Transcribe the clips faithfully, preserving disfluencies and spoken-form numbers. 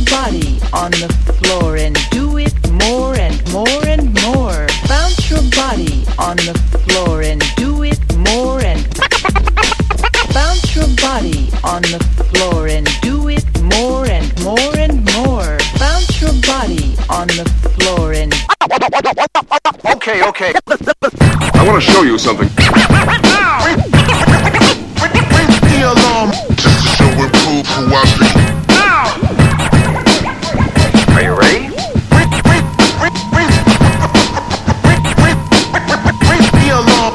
body on the floor and do it more and more and more. Bounce your body on the floor and do it more and bounce your body on the floor and do it more and more and more. Bounce your body on the floor and Okay, okay. I want to show you something. The alarm just to show and prove who I be. Are you ready? The alarm.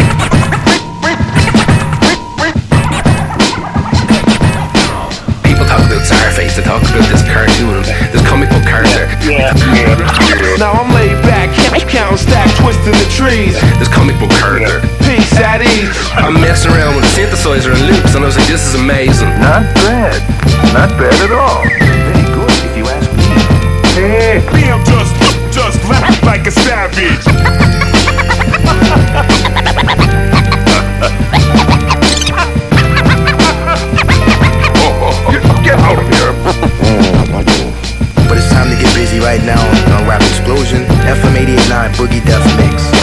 People talk about Starface, they talk about this cartoon, this comic book character. Yeah, yeah. Now I'm laid back, counting stack, twisting the trees. This comic book character. Peace at ease. I'm messing around with a synthesizer and loops, and I was like, this is amazing. Not bad. Not bad at all. Very good, if you ask me. Hey. Me, I'm just, just laugh like a savage. Get out of here. But it's time to get busy right now on Rap Explosion, F M eighty-eight point nine Boogie Death Mix.